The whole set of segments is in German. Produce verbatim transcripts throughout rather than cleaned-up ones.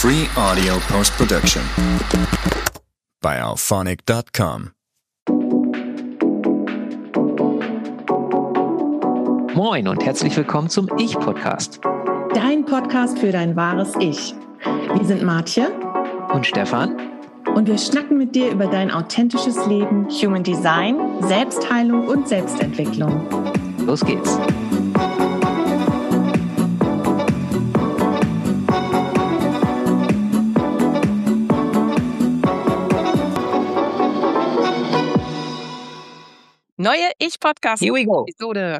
Free audio post-production by alphonic dot com. Moin und herzlich willkommen zum Ich-Podcast. Dein Podcast für dein wahres Ich. Wir sind Martje Und Stefan. Und wir schnacken mit dir über dein authentisches Leben, Human Design, Selbstheilung und Selbstentwicklung. Los geht's. Neue Ich-Podcast Here we go. Episode.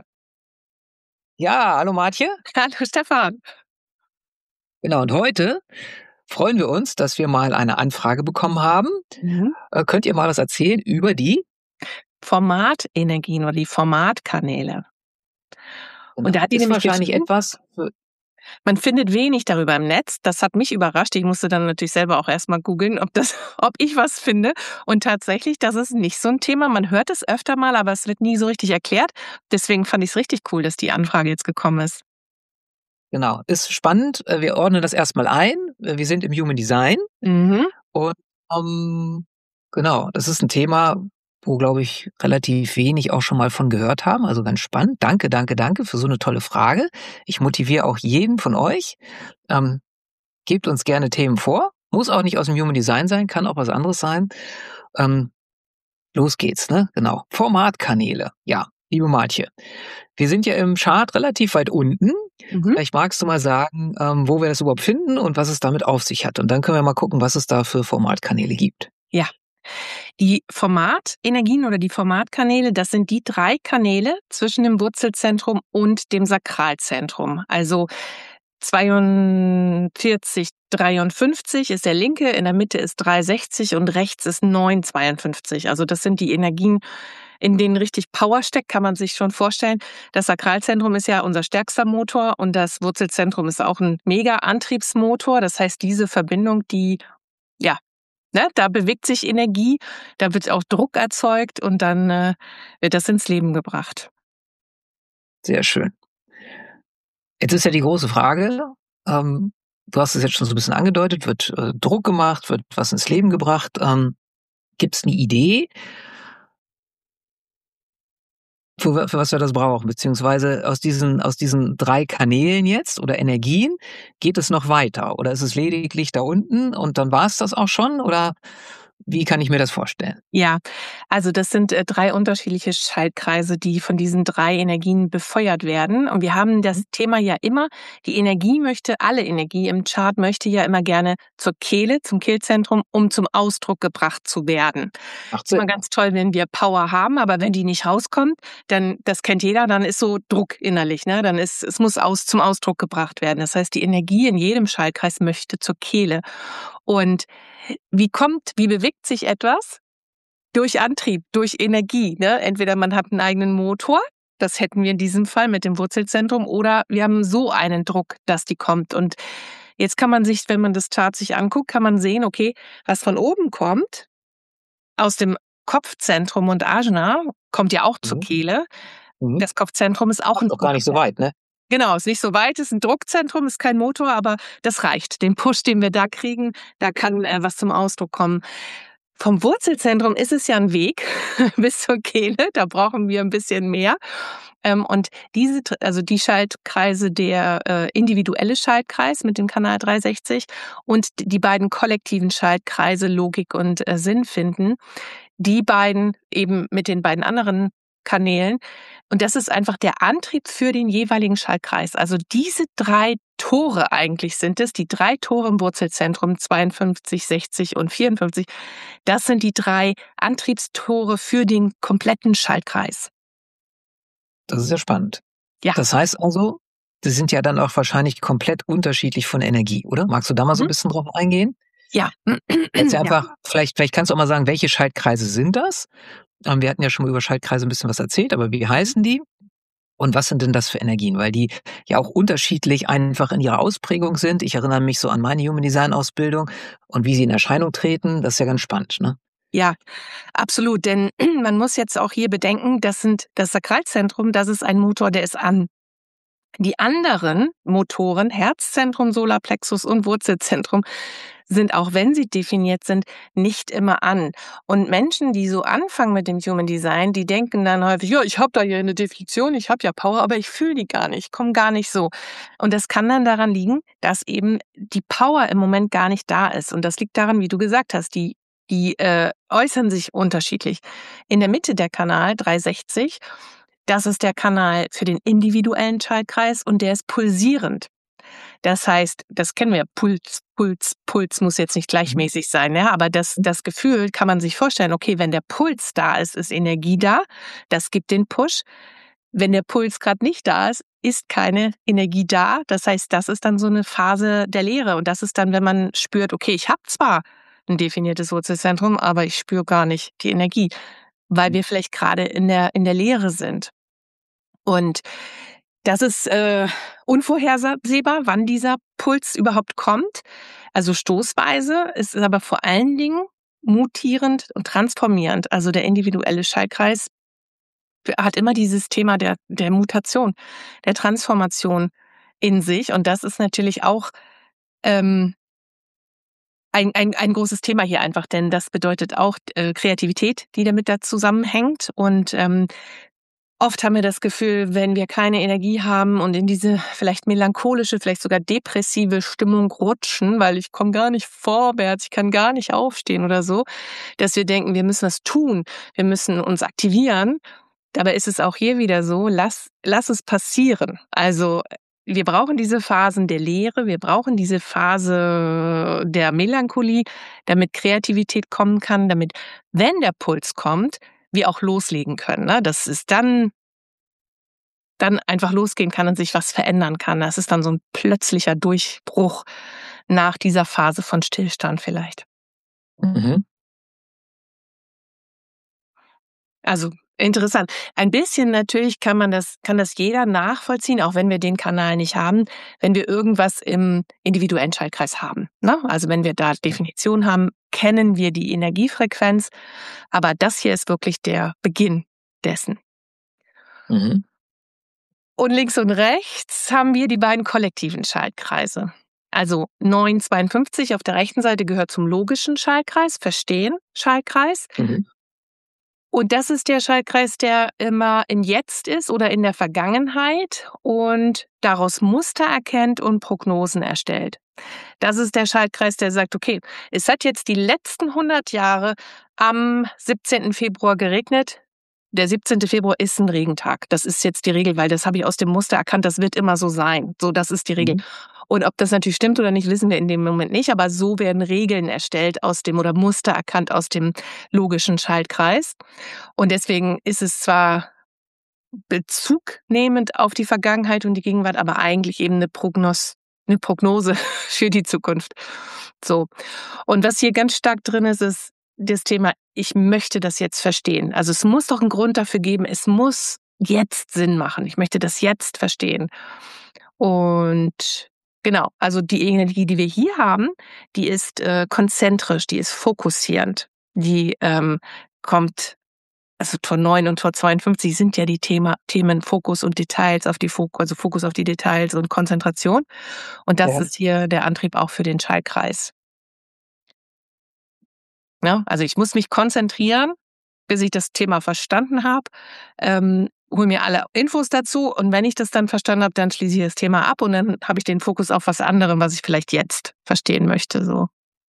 Ja, hallo Martje. Hallo Stefan. Genau, und heute freuen wir uns, dass wir mal eine Anfrage bekommen haben. Mhm. Äh, könnt ihr mal was erzählen über die Formatenergien oder die Formatkanäle. Genau. Und da hat die ist nämlich wahrscheinlich geschrieben, etwas für, man findet wenig darüber im Netz. Das hat mich überrascht. Ich musste dann natürlich selber auch erstmal googeln, ob das, ob ich was finde. Und tatsächlich, das ist nicht so ein Thema. Man hört es öfter mal, aber es wird nie so richtig erklärt. Deswegen fand ich es richtig cool, dass die Anfrage jetzt gekommen ist. genau, ist spannend. Äh, Wir ordnen das erstmal ein. Äh, Wir sind im Human Design Mhm. und ähm, genau, das ist ein Thema, wo, glaube ich, relativ wenig auch schon mal von gehört haben. Also ganz spannend. Danke, danke, danke für so eine tolle Frage. Ich motiviere auch jeden von euch. Ähm, gebt uns gerne Themen vor. Muss auch nicht aus dem Human Design sein, kann auch was anderes sein. Ähm, los geht's, ne? Genau. Formatkanäle. Ja, liebe Martje. Wir sind ja im Chart relativ weit unten. Mhm. Vielleicht magst du mal sagen, ähm, wo wir das überhaupt finden und was es damit auf sich hat. Und dann können wir mal gucken, was es da für Formatkanäle gibt. Ja. Die Formatenergien oder die Formatkanäle, das sind die drei Kanäle zwischen dem Wurzelzentrum und dem Sakralzentrum. Also zweiundvierzig, dreiundfünfzig ist der linke, in der Mitte ist dreihundertsechzig und rechts ist neunhundertzweiundfünfzig. Also das sind die Energien, in denen richtig Power steckt, kann man sich schon vorstellen. Das Sakralzentrum ist ja unser stärkster Motor und das Wurzelzentrum ist auch ein Mega-Antriebsmotor. Das heißt, diese Verbindung, die, ja, ne, da bewegt sich Energie, da wird auch Druck erzeugt und dann äh, wird das ins Leben gebracht. Sehr schön. Jetzt ist ja die große Frage, ähm, du hast es jetzt schon so ein bisschen angedeutet, wird äh, Druck gemacht, wird was ins Leben gebracht. Ähm, Gibt es eine Idee, für, für was wir das brauchen? Beziehungsweise aus diesen, aus diesen drei Kanälen jetzt oder Energien, geht es noch weiter? Oder ist es lediglich da unten und dann war es das auch schon? Oder wie kann ich mir das vorstellen? Ja, also das sind äh, drei unterschiedliche Schaltkreise, die von diesen drei Energien befeuert werden. Und wir haben das Thema ja immer, die Energie möchte, alle Energie im Chart möchte ja immer gerne zur Kehle, zum Kehlzentrum, um zum Ausdruck gebracht zu werden. Macht Ist immer Sinn. ganz toll, wenn wir Power haben, aber wenn die nicht rauskommt, dann, das kennt jeder, dann ist so Druck innerlich, ne? Dann ist, es muss aus, zum Ausdruck gebracht werden. Das heißt, die Energie in jedem Schaltkreis möchte zur Kehle. Und wie kommt, wie bewegt sich etwas? Durch Antrieb, durch Energie, ne? Entweder man hat einen eigenen Motor, das hätten wir in diesem Fall mit dem Wurzelzentrum, oder wir haben so einen Druck, dass die kommt. Und jetzt kann man sich, wenn man das Chart sich anguckt, kann man sehen, okay, was von oben kommt, aus dem Kopfzentrum und Ajna, kommt ja auch zur Mhm. Kehle. Mhm. Das Kopfzentrum ist auch Ach, ein doch gar nicht so weit, ne? Genau, ist nicht so weit, ist ein Druckzentrum, ist kein Motor, aber das reicht. Den Push, den wir da kriegen, da kann äh, was zum Ausdruck kommen. Vom Wurzelzentrum ist es ja ein Weg bis zur Kehle, da brauchen wir ein bisschen mehr. Ähm, und diese, also die Schaltkreise, der äh, individuelle Schaltkreis mit dem Kanal dreihundertsechzig und die beiden kollektiven Schaltkreise Logik und äh, Sinn finden, die beiden eben mit den beiden anderen Kanälen. Und das ist einfach der Antrieb für den jeweiligen Schaltkreis. Also diese drei Tore eigentlich sind es, die drei Tore im Wurzelzentrum, zweiundfünfzig, sechzig und vierundfünfzig. Das sind die drei Antriebstore für den kompletten Schaltkreis. Das ist ja spannend. Ja. Das heißt also, die sind ja dann auch wahrscheinlich komplett unterschiedlich von Energie, oder? Magst du da mal so ein Mhm. bisschen drauf eingehen? Ja. Jetzt Ja. einfach, vielleicht, vielleicht kannst du auch mal sagen, welche Schaltkreise sind das? Ähm, wir hatten ja schon mal über Schaltkreise ein bisschen was erzählt, aber wie heißen die? Und was sind denn das für Energien? Weil die ja auch unterschiedlich einfach in ihrer Ausprägung sind. Ich erinnere mich so an meine Human Design Ausbildung und wie sie in Erscheinung treten. Das ist ja ganz spannend, ne? Ja, absolut. Denn man muss jetzt auch hier bedenken, das sind das Sakralzentrum, das ist ein Motor, der ist an. Die anderen Motoren, Herzzentrum, Solarplexus und Wurzelzentrum, sind, auch wenn sie definiert sind, nicht immer an. Und Menschen, die so anfangen mit dem Human Design, die denken dann häufig, ja, ich habe da ja eine Definition, ich habe ja Power, aber ich fühle die gar nicht, komme gar nicht so. Und das kann dann daran liegen, dass eben die Power im Moment gar nicht da ist. Und das liegt daran, wie du gesagt hast, die, die äh, äußern sich unterschiedlich. In der Mitte der Kanal dreihundertsechzig, das ist der Kanal für den individuellen Schaltkreis und der ist pulsierend. Das heißt, das kennen wir, Puls, Puls, Puls muss jetzt nicht gleichmäßig sein, ja, aber das, das Gefühl kann man sich vorstellen, okay, wenn der Puls da ist, ist Energie da, das gibt den Push. Wenn der Puls gerade nicht da ist, ist keine Energie da. Das heißt, das ist dann so eine Phase der Leere und das ist dann, wenn man spürt, okay, ich habe zwar ein definiertes Wurzelzentrum, aber ich spüre gar nicht die Energie, weil wir vielleicht gerade in der, in der Leere sind. Und das ist äh, unvorhersehbar, wann dieser Puls überhaupt kommt. Also stoßweise, es ist aber vor allen Dingen mutierend und transformierend. Also der individuelle Schaltkreis hat immer dieses Thema der, der Mutation, der Transformation in sich. Und das ist natürlich auch ähm, ein, ein, ein großes Thema hier einfach, denn das bedeutet auch äh, Kreativität, die damit da zusammenhängt. Und ähm, oft haben wir das Gefühl, wenn wir keine Energie haben und in diese vielleicht melancholische, vielleicht sogar depressive Stimmung rutschen, weil ich komme gar nicht vorwärts, ich kann gar nicht aufstehen oder so, dass wir denken, wir müssen was tun, wir müssen uns aktivieren. Dabei ist es auch hier wieder so, lass, lass es passieren. Also wir brauchen diese Phasen der Leere, wir brauchen diese Phase der Melancholie, damit Kreativität kommen kann, damit, wenn der Puls kommt, wir auch loslegen können. Ne? Dass es dann, dann einfach losgehen kann und sich was verändern kann. Das ist dann so ein plötzlicher Durchbruch nach dieser Phase von Stillstand vielleicht. Mhm. Also interessant. Ein bisschen natürlich kann man das, kann das jeder nachvollziehen, auch wenn wir den Kanal nicht haben, wenn wir irgendwas im individuellen Schaltkreis haben. Ne? Also wenn wir da Definition haben, kennen wir die Energiefrequenz, aber das hier ist wirklich der Beginn dessen. Mhm. Und links und rechts haben wir die beiden kollektiven Schaltkreise. Also neun zweiundfünfzig auf der rechten Seite gehört zum logischen Schaltkreis, Verstehen, Schaltkreis. Mhm. Und das ist der Schaltkreis, der immer im Jetzt ist oder in der Vergangenheit und daraus Muster erkennt und Prognosen erstellt. Das ist der Schaltkreis, der sagt, okay, es hat jetzt die letzten hundert Jahre am siebzehnten Februar geregnet. Der siebzehnte Februar ist ein Regentag. Das ist jetzt die Regel, weil das habe ich aus dem Muster erkannt, das wird immer so sein. So, das ist die Regel. Mhm. Und ob das natürlich stimmt oder nicht, wissen wir in dem Moment nicht. Aber so werden Regeln erstellt aus dem oder Muster erkannt aus dem logischen Schaltkreis. Und deswegen ist es zwar Bezug nehmend auf die Vergangenheit und die Gegenwart, aber eigentlich eben eine Prognos, eine Prognose für die Zukunft. So. Und was hier ganz stark drin ist, ist das Thema, ich möchte das jetzt verstehen. Also es muss doch einen Grund dafür geben, es muss jetzt Sinn machen. Ich möchte das jetzt verstehen. Und genau, also die Energie, die wir hier haben, die ist äh, konzentrisch, die ist fokussierend. Die ähm, kommt, also Tor neun und Tor zweiundfünfzig sind ja die Thema, Themen Fokus und Details auf die Fokus, also Fokus auf die Details und Konzentration. Und das Ja. ist hier der Antrieb auch für den Schaltkreis. Ja, also ich muss mich konzentrieren, bis ich das Thema verstanden habe, ähm, hole mir alle Infos dazu und wenn ich das dann verstanden habe, dann schließe ich das Thema ab und dann habe ich den Fokus auf was anderem, was ich vielleicht jetzt verstehen möchte. So.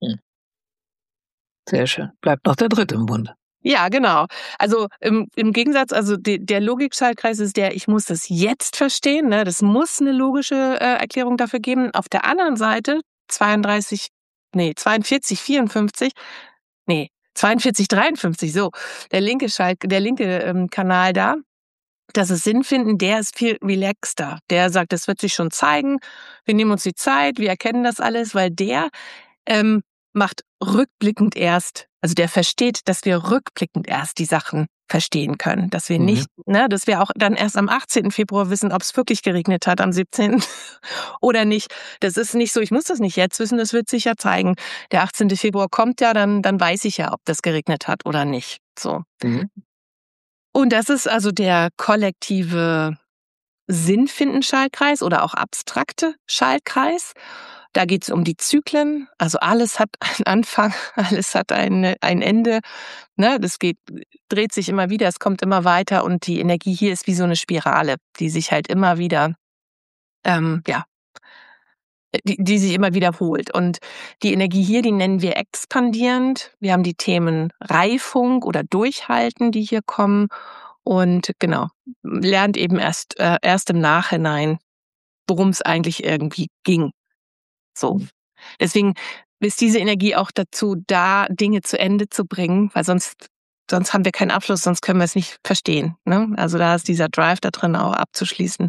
Sehr schön. Bleibt noch der dritte im Bunde. Ja, genau. Also im, im Gegensatz, also de, der Logik-Schaltkreis ist der, ich muss das jetzt verstehen, ne? Das muss eine logische äh, Erklärung dafür geben. Auf der anderen Seite zweiunddreißig, nee, zweiundvierzig, vierundfünfzig, nee, zweiundvierzig, dreiundfünfzig, so, der linke Schalt, der linke ähm, Kanal da, das ist Sinn finden, der ist viel relaxter. Der sagt, das wird sich schon zeigen, wir nehmen uns die Zeit, wir erkennen das alles, weil der ähm, macht rückblickend erst, also der versteht, dass wir rückblickend erst die Sachen verstehen können, dass wir Mhm. nicht, ne, dass wir auch dann erst am achtzehnten Februar wissen, ob es wirklich geregnet hat am siebzehnten oder nicht. Das ist nicht so, ich muss das nicht jetzt wissen, das wird sich ja zeigen. Der achtzehnte Februar kommt ja, dann, dann weiß ich ja, ob das geregnet hat oder nicht. So. Mhm. Und das ist also der kollektive Sinnfinden-Schaltkreis oder auch abstrakte Schaltkreis. Da geht es um die Zyklen. Also alles hat einen Anfang, alles hat ein, ein Ende. Ne? Das geht, dreht sich immer wieder, es kommt immer weiter und die Energie hier ist wie so eine Spirale, die sich halt immer wieder, ähm, ja, die, die sich immer wiederholt. Und die Energie hier, die nennen wir expandierend. Wir haben die Themen Reifung oder Durchhalten, die hier kommen. Und genau, lernt eben erst, äh, erst im Nachhinein, worum es eigentlich irgendwie ging. So. Deswegen ist diese Energie auch dazu da, Dinge zu Ende zu bringen, weil sonst, sonst haben wir keinen Abschluss, sonst können wir es nicht verstehen. Ne? Also da ist dieser Drive da drin auch abzuschließen.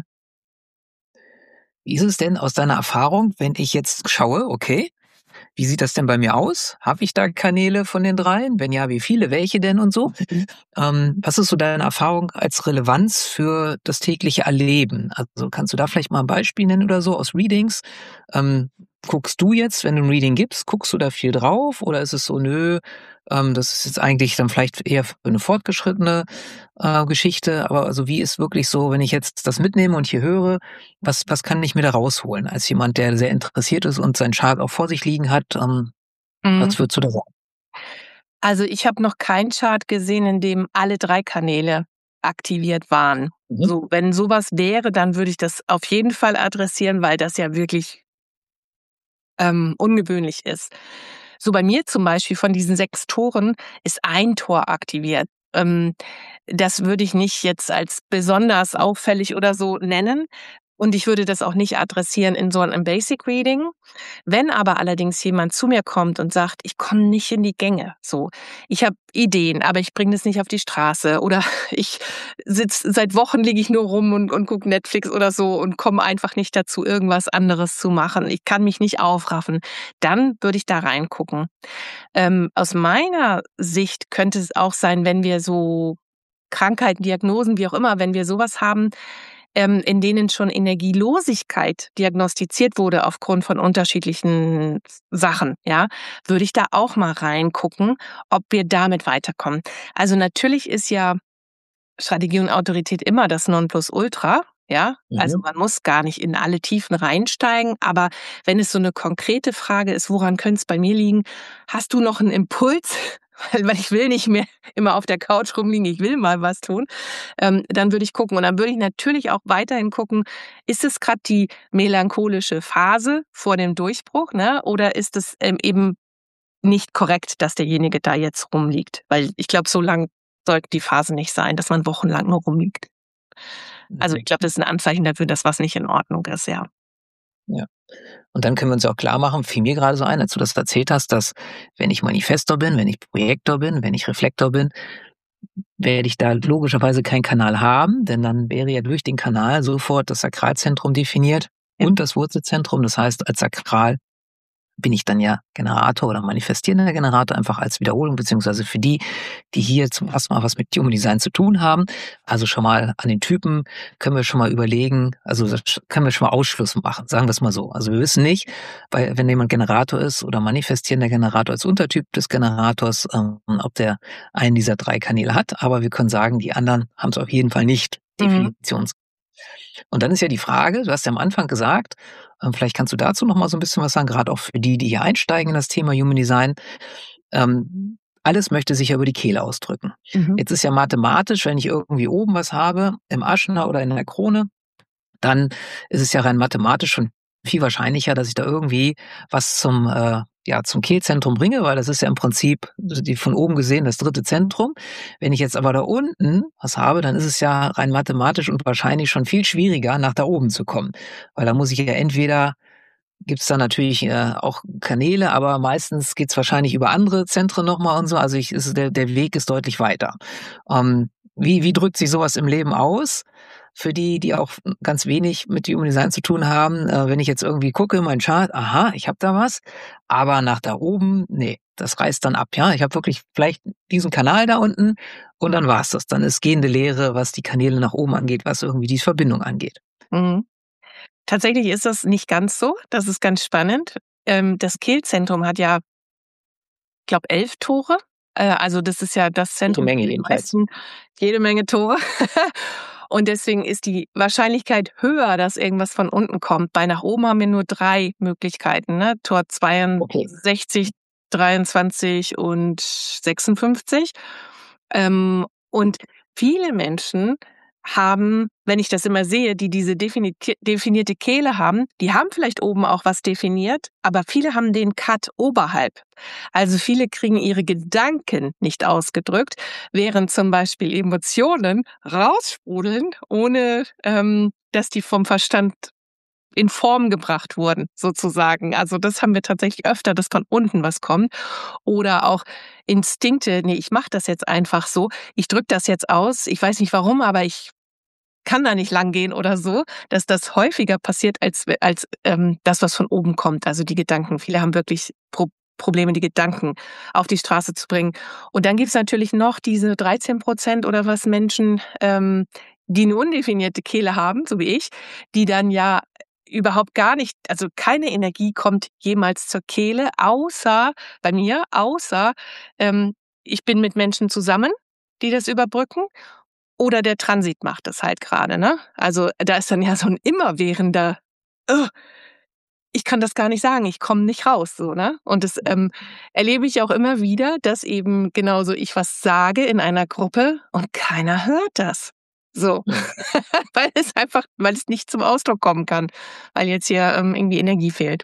Wie ist es denn aus deiner Erfahrung, wenn ich jetzt schaue, okay, wie sieht das denn bei mir aus? Habe ich da Kanäle von den dreien? Wenn ja, wie viele? Welche denn und so? Ähm, was ist so deine Erfahrung als Relevanz für das tägliche Erleben? Also kannst du da vielleicht mal ein Beispiel nennen oder so aus Readings? Ähm, guckst du jetzt, wenn du ein Reading gibst, guckst du da viel drauf? Oder ist es so, nö, ähm, das ist jetzt eigentlich dann vielleicht eher für eine fortgeschrittene äh, Geschichte? Aber also wie ist wirklich so, wenn ich jetzt das mitnehme und hier höre, was, was kann ich mir da rausholen als jemand, der sehr interessiert ist und seinen Chart auch vor sich liegen hat? Ähm, Mhm. Was würdest du da sagen? Also ich habe noch keinen Chart gesehen, in dem alle drei Kanäle aktiviert waren. Mhm. So, wenn sowas wäre, dann würde ich das auf jeden Fall adressieren, weil das ja wirklich ähm, ungewöhnlich ist. So bei mir zum Beispiel von diesen sechs Toren ist ein Tor aktiviert. Ähm, das würde ich nicht jetzt als besonders auffällig oder so nennen. Und ich würde das auch nicht adressieren in so einem Basic Reading. Wenn aber allerdings jemand zu mir kommt und sagt, ich komme nicht in die Gänge, so, ich habe Ideen, aber ich bringe das nicht auf die Straße oder ich sitze seit Wochen liege ich nur rum und, und gucke Netflix oder so und komme einfach nicht dazu, irgendwas anderes zu machen. Ich kann mich nicht aufraffen. Dann würde ich da reingucken. Ähm, aus meiner Sicht könnte es auch sein, wenn wir so Krankheiten, Diagnosen, wie auch immer, wenn wir sowas haben, ähm, in denen schon Energielosigkeit diagnostiziert wurde aufgrund von unterschiedlichen Sachen, ja, würde ich da auch mal reingucken, ob wir damit weiterkommen. Also natürlich ist ja Strategie und Autorität immer das Nonplusultra, ja. Mhm. Also man muss gar nicht in alle Tiefen reinsteigen, aber wenn es so eine konkrete Frage ist, woran könnte es bei mir liegen? Hast du noch einen Impuls? Weil weil ich will nicht mehr immer auf der Couch rumliegen, ich will mal was tun. Ähm, dann würde ich gucken. Und dann würde ich natürlich auch weiterhin gucken, ist es gerade die melancholische Phase vor dem Durchbruch, ne? Oder ist es ähm, eben nicht korrekt, dass derjenige da jetzt rumliegt? Weil ich glaube, so lang sollte die Phase nicht sein, dass man wochenlang nur rumliegt. Also ich glaube, das ist ein Anzeichen dafür, dass was nicht in Ordnung ist, ja. Ja. Und dann können wir uns auch klar machen, fiel mir gerade so ein, als du das erzählt hast, dass wenn ich Manifestor bin, wenn ich Projektor bin, wenn ich Reflektor bin, werde ich da logischerweise keinen Kanal haben, denn dann wäre ja durch den Kanal sofort das Sakralzentrum definiert Ja. und das Wurzelzentrum. Das heißt, als Sakral bin ich dann ja Generator oder manifestierender Generator, einfach als Wiederholung, beziehungsweise für die, die hier zum ersten Mal was mit Human Design zu tun haben. Also schon mal an den Typen können wir schon mal überlegen, also das können wir schon mal Ausschluss machen, sagen wir es mal so. Also wir wissen nicht, weil wenn jemand Generator ist oder manifestierender Generator als Untertyp des Generators, ähm, ob der einen dieser drei Kanäle hat, aber wir können sagen, die anderen haben es auf jeden Fall nicht, Definitions. Mhm. Und dann ist ja die Frage, du hast ja am Anfang gesagt, vielleicht kannst du dazu noch mal so ein bisschen was sagen, gerade auch für die, die hier einsteigen in das Thema Human Design. Ähm, alles möchte sich ja über die Kehle ausdrücken. Mhm. Jetzt ist ja mathematisch, wenn ich irgendwie oben was habe, im Aschner oder in der Krone, dann ist es ja rein mathematisch schon viel wahrscheinlicher, dass ich da irgendwie was zum äh, ja zum Kehlzentrum bringe, weil das ist ja im Prinzip die von oben gesehen das dritte Zentrum. Wenn ich jetzt aber da unten was habe, dann ist es ja rein mathematisch und wahrscheinlich schon viel schwieriger, nach da oben zu kommen, weil da muss ich ja entweder gibt's da natürlich äh, auch Kanäle, aber meistens geht's wahrscheinlich über andere Zentren nochmal und so. Also ich, ist, der, der Weg ist deutlich weiter. Ähm, wie, wie drückt sich sowas im Leben aus? Für die, die auch ganz wenig mit Human Design zu tun haben, äh, wenn ich jetzt irgendwie gucke in meinen Chart, aha, ich habe da was, aber nach da oben, nee, das reißt dann ab, ja. Ich habe wirklich vielleicht diesen Kanal da unten und dann war's das. Dann ist gehende Leere, was die Kanäle nach oben angeht, was irgendwie die Verbindung angeht. Mhm. Tatsächlich ist das nicht ganz so. Das ist ganz spannend. Ähm, das Kehlzentrum hat ja, ich glaube, elf Tore. Äh, also das ist ja das Zentrum. Jede Menge jedenfalls. Jede Menge Tore. Und deswegen ist die Wahrscheinlichkeit höher, dass irgendwas von unten kommt. Bei nach oben haben wir nur drei Möglichkeiten, ne? Tor zweiundsechzig, okay. dreiundzwanzig und sechsundfünfzig. Ähm, und viele Menschen haben, wenn ich das immer sehe, die diese defini- definierte Kehle haben, die haben vielleicht oben auch was definiert, aber viele haben den Cut oberhalb. Also viele kriegen ihre Gedanken nicht ausgedrückt, während zum Beispiel Emotionen raussprudeln, ohne ähm, dass die vom Verstand in Form gebracht wurden, sozusagen. Also das haben wir tatsächlich öfter, dass von unten was kommt. Oder auch Instinkte, nee, ich mache das jetzt einfach so, ich drücke das jetzt aus, ich weiß nicht warum, aber ich kann da nicht lang gehen oder so, dass das häufiger passiert als, als ähm, das, was von oben kommt, also die Gedanken. Viele haben wirklich Pro- Probleme, die Gedanken auf die Straße zu bringen. Und dann gibt's natürlich noch diese dreizehn Prozent oder was Menschen, ähm, die eine undefinierte Kehle haben, so wie ich, die dann ja überhaupt gar nicht, also keine Energie kommt jemals zur Kehle, außer bei mir, außer ähm, ich bin mit Menschen zusammen, die das überbrücken. Oder der Transit macht das halt gerade, ne? Also da ist dann ja so ein immerwährender, "Ugh, ich kann das gar nicht sagen, ich komme nicht raus", so, ne? Und das ähm, erlebe ich auch immer wieder, dass eben genauso ich was sage in einer Gruppe und keiner hört das. So, weil es einfach, weil es nicht zum Ausdruck kommen kann, weil jetzt hier ähm, irgendwie Energie fehlt.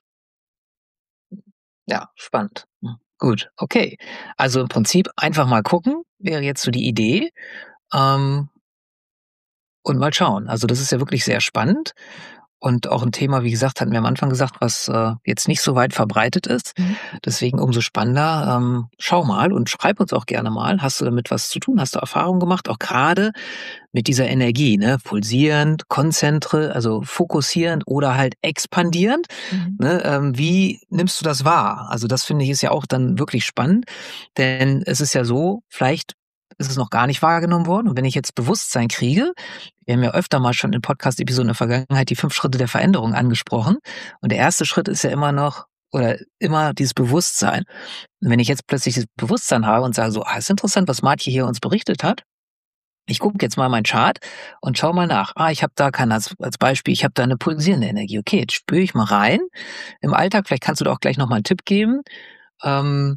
Ja, spannend. Hm, Gut, okay. Also im Prinzip einfach mal gucken, wäre jetzt so die Idee. Ähm, und mal schauen. Also das ist ja wirklich sehr spannend. Und auch ein Thema, wie gesagt, hatten wir am Anfang gesagt, was äh, jetzt nicht so weit verbreitet ist. Mhm. Deswegen umso spannender. Ähm, schau mal und schreib uns auch gerne mal. Hast du damit was zu tun? Hast du Erfahrungen gemacht? Auch gerade mit dieser Energie, ne? Pulsierend, konzentre, also fokussierend oder halt expandierend. Mhm. Ne? Ähm, wie nimmst du das wahr? Also das finde ich ist ja auch dann wirklich spannend. Denn es ist ja so, vielleicht ist es noch gar nicht wahrgenommen worden. Und wenn ich jetzt Bewusstsein kriege, wir haben ja öfter mal schon in Podcast-Episoden in der Vergangenheit die fünf Schritte der Veränderung angesprochen. Und der erste Schritt ist ja immer noch, oder immer dieses Bewusstsein. Und wenn ich jetzt plötzlich das Bewusstsein habe und sage so, ah, ist interessant, was Martje hier uns berichtet hat. Ich gucke jetzt mal meinen Chart und schau mal nach. Ah, ich habe da, kann als, als Beispiel, ich habe da eine pulsierende Energie. Okay, jetzt spüre ich mal rein im Alltag. Vielleicht kannst du da auch gleich nochmal einen Tipp geben. Ähm,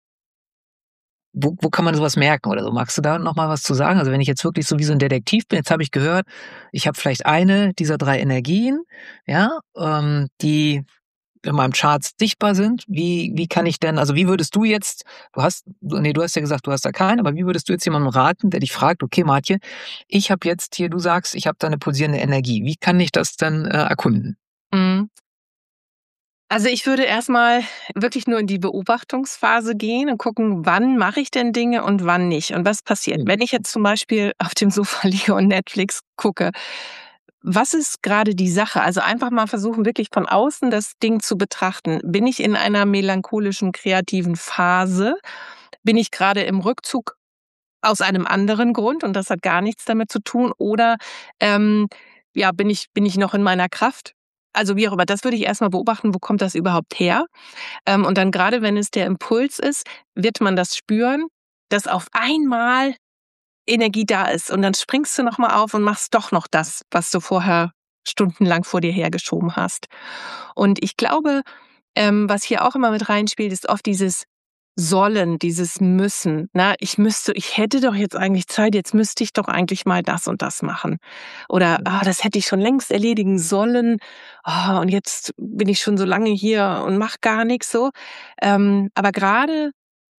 Wo, wo kann man sowas merken oder so? Magst du da noch mal was zu sagen? Also wenn ich jetzt wirklich so wie so ein Detektiv bin, jetzt habe ich gehört, ich habe vielleicht eine dieser drei Energien, ja, ähm, die in meinem Chart sichtbar sind. Wie wie kann ich denn, also wie würdest du jetzt, du hast, nee, du hast ja gesagt, du hast da keinen, aber wie würdest du jetzt jemandem raten, der dich fragt, okay, Martje, ich habe jetzt hier, du sagst, ich habe da eine pulsierende Energie. Wie kann ich das dann äh, erkunden? Mhm. Also ich würde erstmal wirklich nur in die Beobachtungsphase gehen und gucken, wann mache ich denn Dinge und wann nicht und was passiert. Wenn ich jetzt zum Beispiel auf dem Sofa liege und Netflix gucke, was ist gerade die Sache? Also einfach mal versuchen, wirklich von außen das Ding zu betrachten. Bin ich in einer melancholischen, kreativen Phase? Bin ich gerade im Rückzug aus einem anderen Grund und das hat gar nichts damit zu tun? Oder ähm, ja, bin ich, bin ich noch in meiner Kraft? Also wie auch immer, das würde ich erstmal beobachten, wo kommt das überhaupt her? Ähm, und dann gerade, wenn es der Impuls ist, wird man das spüren, dass auf einmal Energie da ist. Und dann springst du nochmal auf und machst doch noch das, was du vorher stundenlang vor dir hergeschoben hast. Und ich glaube, ähm, was hier auch immer mit reinspielt, ist oft dieses Sollen, dieses Müssen. Na, ich müsste, ich hätte doch jetzt eigentlich Zeit, jetzt müsste ich doch eigentlich mal das und das machen. Oder, ah, das hätte ich schon längst erledigen sollen. Ah, und jetzt bin ich schon so lange hier und mache gar nichts so. Ähm, aber gerade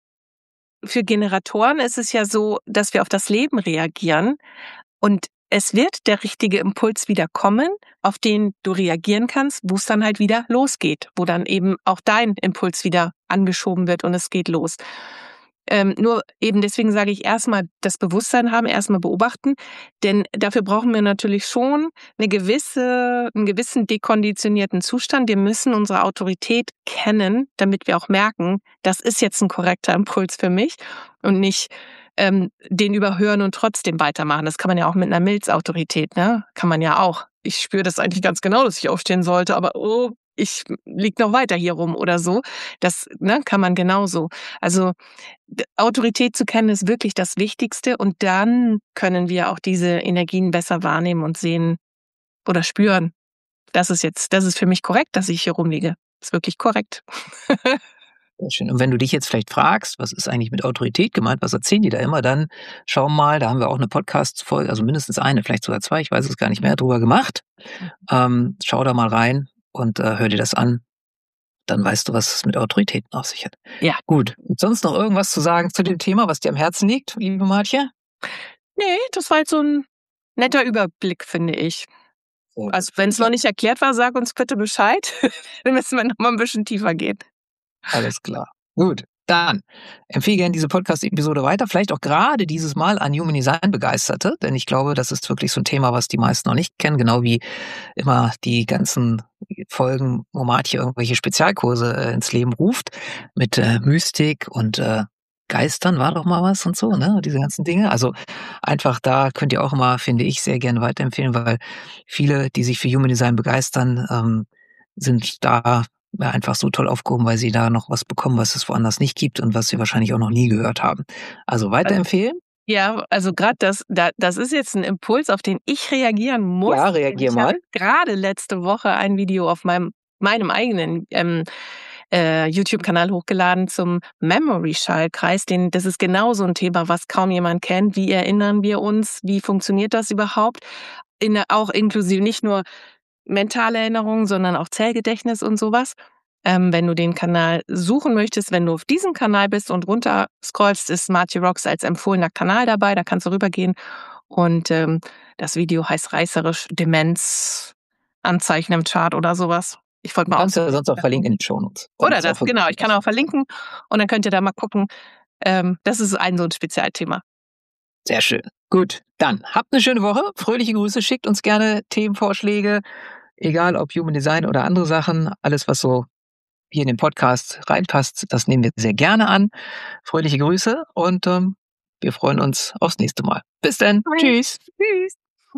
für Generatoren ist es ja so, dass wir auf das Leben reagieren und es wird der richtige Impuls wieder kommen, auf den du reagieren kannst, wo es dann halt wieder losgeht, wo dann eben auch dein Impuls wieder angeschoben wird und es geht los. Ähm, nur eben deswegen sage ich erstmal das Bewusstsein haben, erstmal beobachten, denn dafür brauchen wir natürlich schon eine gewisse, einen gewissen dekonditionierten Zustand. Wir müssen unsere Autorität kennen, damit wir auch merken, das ist jetzt ein korrekter Impuls für mich und nicht ähm, den überhören und trotzdem weitermachen. Das kann man ja auch mit einer Milzautorität, ne? Kann man ja auch. Ich spüre das eigentlich ganz genau, dass ich aufstehen sollte, aber oh, ich lieg noch weiter hier rum oder so. Das ne, kann man genauso. Also Autorität zu kennen ist wirklich das Wichtigste und dann können wir auch diese Energien besser wahrnehmen und sehen oder spüren. Das ist jetzt, das ist für mich korrekt, dass ich hier rumliege. Das ist wirklich korrekt. Sehr schön. Und wenn du dich jetzt vielleicht fragst, was ist eigentlich mit Autorität gemeint, was erzählen die da immer, dann schau mal, da haben wir auch eine Podcast-Folge, also mindestens eine, vielleicht sogar zwei, ich weiß es gar nicht mehr, drüber gemacht. Ähm, schau da mal rein und äh, hör dir das an. Dann weißt du, was es mit Autoritäten auf sich hat. Ja. Gut. Und sonst noch irgendwas zu sagen zu dem Thema, was dir am Herzen liegt, liebe Martje? Nee, das war jetzt so ein netter Überblick, finde ich. Also wenn es noch nicht erklärt war, sag uns bitte Bescheid. Dann müssen wir noch mal ein bisschen tiefer gehen. Alles klar. Gut, dann empfehle gerne diese Podcast-Episode weiter, vielleicht auch gerade dieses Mal an Human Design Begeisterte, denn ich glaube, das ist wirklich so ein Thema, was die meisten noch nicht kennen, genau wie immer die ganzen Folgen, wo Martje irgendwelche Spezialkurse äh, ins Leben ruft, mit äh, Mystik und äh, Geistern war doch mal was und so, ne, diese ganzen Dinge. Also einfach da könnt ihr auch immer, finde ich, sehr gerne weiterempfehlen, weil viele, die sich für Human Design begeistern, ähm, sind da einfach so toll aufgehoben, weil sie da noch was bekommen, was es woanders nicht gibt und was sie wahrscheinlich auch noch nie gehört haben. Also weiterempfehlen? Ja, also gerade das, da, das ist jetzt ein Impuls, auf den ich reagieren muss. Ja, reagier ich mal. habe gerade letzte Woche ein Video auf meinem, meinem eigenen ähm, äh, YouTube-Kanal hochgeladen zum Memory-Schallkreis. Den, das ist genau so ein Thema, was kaum jemand kennt. Wie erinnern wir uns? Wie funktioniert das überhaupt? In, auch inklusive nicht nur mentale Erinnerungen, sondern auch Zellgedächtnis und sowas. Ähm, wenn du den Kanal suchen möchtest, wenn du auf diesem Kanal bist und runter scrollst, ist Martje Rocks als empfohlener Kanal dabei, da kannst du rübergehen. Und ähm, das Video heißt reißerisch Demenz Anzeichen im Chart oder sowas. Ich wollte mal Kannst du ja sonst auch verlinken in den Shownotes. Oder das, genau. Ich kann auch verlinken und dann könnt ihr da mal gucken. Ähm, das ist ein so ein Spezialthema. Sehr schön. Gut, dann habt eine schöne Woche. Fröhliche Grüße. Schickt uns gerne Themenvorschläge, egal ob Human Design oder andere Sachen. Alles, was so hier in den Podcast reinpasst, das nehmen wir sehr gerne an. Fröhliche Grüße und ähm, wir freuen uns aufs nächste Mal. Bis dann. Tschüss. Tschüss.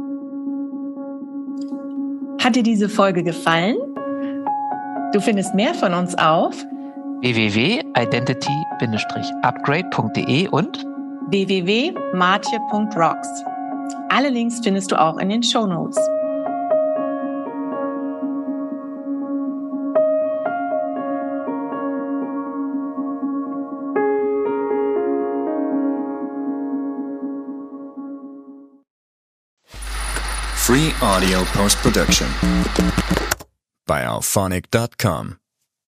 Hat dir diese Folge gefallen? Du findest mehr von uns auf w w w punkt identity dash upgrade punkt d e und w w w punkt martje punkt rocks. Alle Links findest du auch in den Shownotes. Free audio post-production by alphonic dot com.